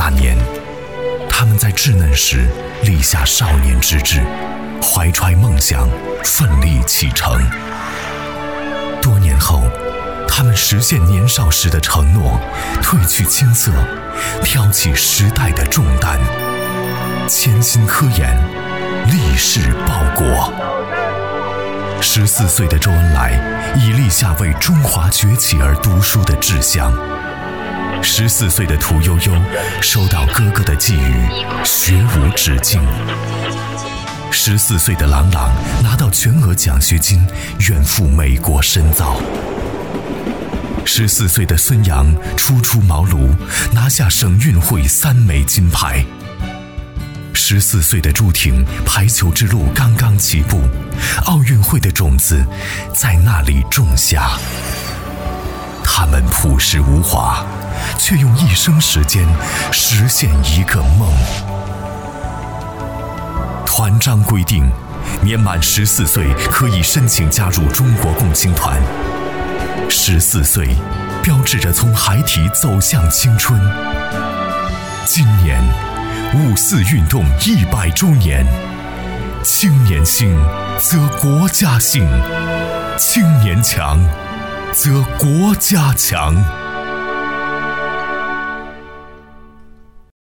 那年，他们在稚嫩时立下少年之志，怀揣梦想，奋力启程。多年后，他们实现年少时的承诺，褪去青涩，挑起时代的重担，潜心科研，立誓报国。14岁的周恩来已立下为中华崛起而读书的志向。14岁的屠呦呦收到哥哥的寄语，学无止境。14岁的郎朗拿到全额奖学金，远赴美国深造。14岁的孙杨初出茅庐，拿下省运会3枚金牌。14岁的朱婷排球之路刚刚起步，奥运会的种子在那里种下。他们朴实无华，却用一生时间实现一个梦。团章规定，年满14岁可以申请加入中国共青团。14岁标志着从孩提走向青春。今年5·4运动100周年，青年兴则国家兴，青年强则国家强。